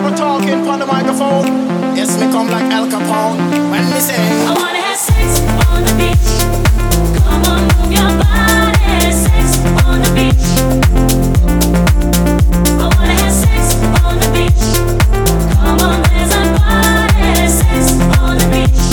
ever talking on the microphone. Yes, me come like Al Capone when me say I wanna have sex on the beach. Come on, move your body. Sex on the beach. I wanna have sex on the beach. Come on, there's a party. Sex on the beach.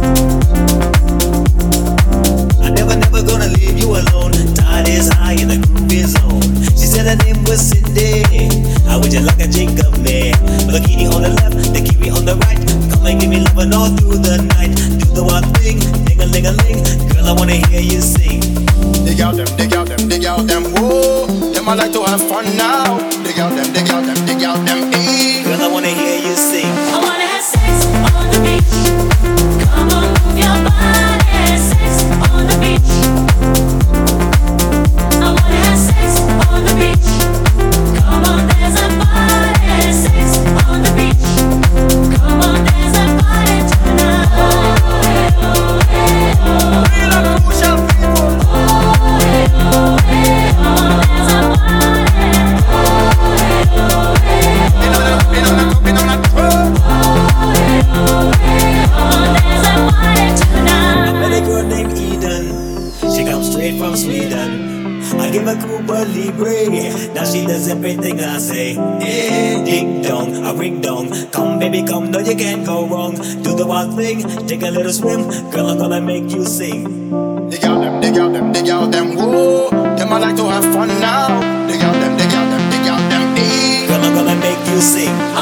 I never gonna leave you alone. Tide is high and the groove is on. She said her name was Cindy. How would you like a drink of me? With a kitty on the left, the kiwi on the right. Come and give me loving all through the night. Do the one thing, ding-a-ling-a-ling. Girl, I wanna hear you sing. dig out them, dig out them, dig out them. Whoa, them I like to have fun now. Dig out them, dig out them, dig out them. Girl, I wanna hear you sing. I wanna have sex on the beach. Come on, move your body. Sex on the beach. I wanna have sex on the beach. Come on, there's a party. Sex on the beach. Come on, there's a party tonight. Real and crucial people. There's a party. In on the club. There's a party tonight. I met a girl named Eden. She comes straight from Sweden. I give her Cuba Libre. Now she does everything I say. Ding dong, a ring dong. Come baby, come, no you can't go wrong. Do the wild thing, take a little swim. Girl, I'm gonna make you sing. Dig out them, dig out them, dig out them. Whoa, them I like to have fun now. Dig out them, dig out them, dig out them. Girl, I'm gonna make you sing.